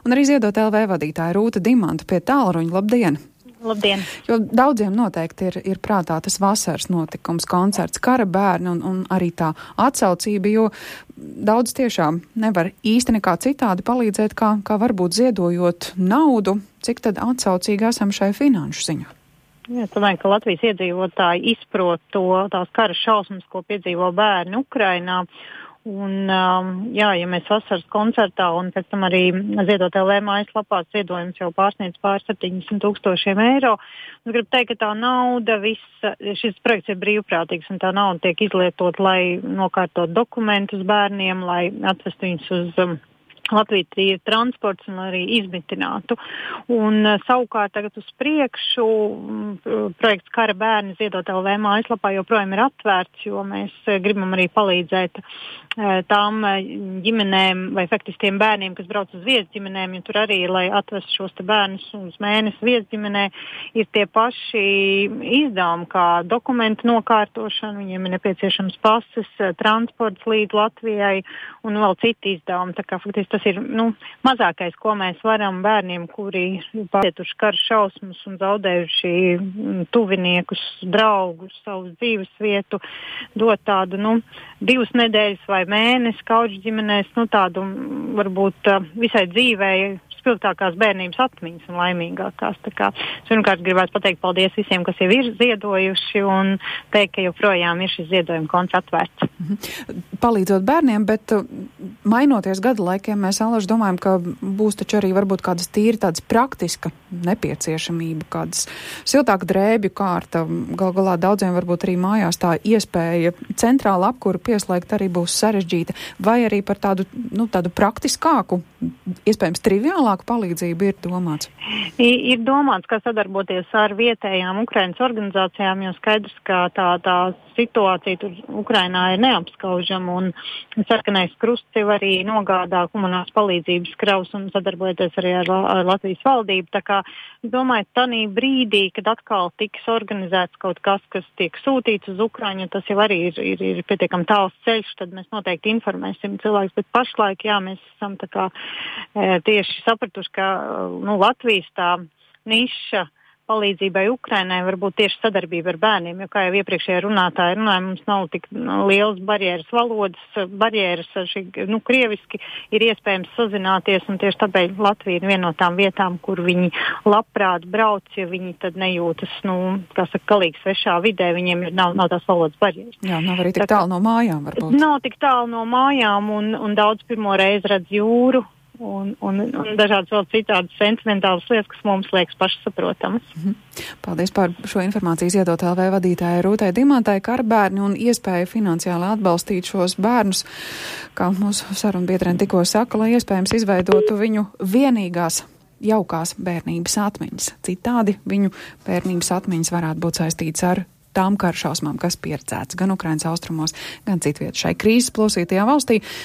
Un arī Ziedot LV vadītāja Rūta Dimanta pie tālruņa. Labdien! Labdien! Jo daudziem noteikti ir prātā tas vasaras notikums, koncerts, Kara bērni un arī tā atsaucība, jo daudz tiešām nevar īsti nekā citādi palīdzēt, kā varbūt ziedojot naudu. Cik tad atsaucīgi esam šai finanšu ziņā? Es domāju, ka Latvijas iedzīvotāji izprot tās kara šausmas, ko piedzīvo bērni Ukrainā. Un, ja mēs vasaras koncertā un pēc tam arī Ziedot LV mājaslapā ziedojums jau pārsniedz pār 700,000 eiro, es gribu teikt, ka tā nauda, šis projekts ir brīvprātīgs un tā nauda tiek izlietot, lai nokārtot dokumentus bērniem, lai atvestu viņus uz Latviju tīri transports un arī izmitinātu. Un savukārt tagad uz priekšu projekts Kara bērni Ziedot LV mājaslapā joprojām ir atvērts, jo mēs gribam arī palīdzēt tām ģimenēm vai faktiski tiem bērniem, kas brauc uz viesģimenēm, jo tur arī, lai atvestu šos te bērnus uz mēnesi viesģimenē, ir tie paši izdevumi, kā dokumentu nokārtošana, viņiem ir nepieciešams pases, transports līdz Latvijai un vēl citi izdevumi. Tā kā faktiski tas ir mazākais, ko mēs varam bērniem, kuri pārcietuši kara šausmas un zaudējuši tuviniekus, draugus, savu dzīves vietu, dot tādu 2 nedēļas vai mēnesi kauģu ģimenēs, tādu varbūt visai dzīvēi spilgtākās bērnības atmiņas un laimīgākās. Tā kā es pirmkārt gribētu pateikt paldies visiem, kas jau ir ziedojuši un teikt, ka joprojām ir šis ziedojuma konts atvērts. Palīdzot bērniem, bet mainoties gadu laikiem, mēs alaži domājam, ka būs taču arī varbūt kādas tīri tādas praktiska nepieciešamība, kādas siltāka drēbju kārta. Gal galā daudziem varbūt arī mājās tā iespēja centrāla apkura pieslēgt arī būs sarežģīta, vai arī par tādu praktiskāku, iespējams triviālāku palīdzību ir domāts? Ir domāts, kā sadarboties ar vietējām Ukrainas organizācijām, jo skaidrs, ka tā situācija tur Ukrainā ir neapskaužama un Sarkanais Krusts jau arī nogādā humanās palīdzības kravas un sadarbojoties arī ar Latvijas valdību. Tā kā es domāju, tanī brīdī, kad atkal tiks organizēts kaut kas tiek sūtīts uz Ukraiņu, tas jau arī ir pietiekami tāls ceļš, tad mēs noteikti informēsim cilvēkus, bet pašlaik, mēs esam tā kā tieši sapratuši, ka Latvijas tā niša palīdzībai Ukrainai var būt tieši sadarbība ar bērniem, jo, kā jau iepriekšējā runātāja runāja, mums nav tik lielas barjeras, valodas barjeras, krieviski ir iespējams sazināties, un tieši tāpēc Latvija ir viena no tām vietām, kur viņi labprāt brauc, ja viņi tad nejūtas, galīgi svešā vidē, viņiem nav tās valodas barjeras. Jā, nav arī tik tālu no mājām, varbūt. Nav tik tālu no mājām, un daudz pirmo reizi redz jūru, un dažādas vēl citādas sentimentālas lietas, kas mums liekas pašsaprotamas. Paldies par šo informāciju Ziedot LV vadītāja Rūtai Dimantai. Kara bērni un iespēja finansiāli atbalstīt šos bērnus, kā mūsu sarunbiedrene tikko saka, lai iespējams izveidotu viņu vienīgās jaukās bērnības atmiņas. Citādi viņu bērnības atmiņas varētu būt saistītas ar tām kara šausmām, kas pieredzēts gan Ukrainas austrumos, gan citviet šai krīzes plosītajā valstī.